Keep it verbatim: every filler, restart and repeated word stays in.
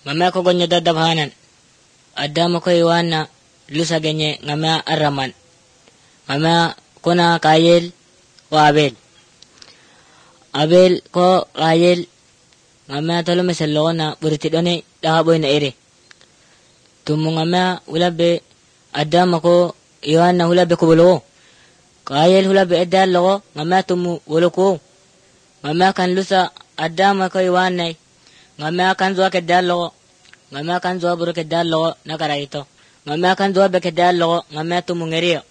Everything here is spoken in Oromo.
ngama ko gonyo dadabhanan adama ko iwana lusa genye ngama araman ngama kuna Kayel wa Abel Abel ko Kayel ngama tolo meselona buriti done dahaboy na ere tumu ngama ulabe adama ko iwana ulabe ko bolo Kayel ulabe edal lo ngama tumu woloko ngama kan lusa adama ko iwana ngama kan zo ke dalo ngama kan zo buru ke dalo nakara ito ngama kan zo be ke dalo ngama tumu ngeriyo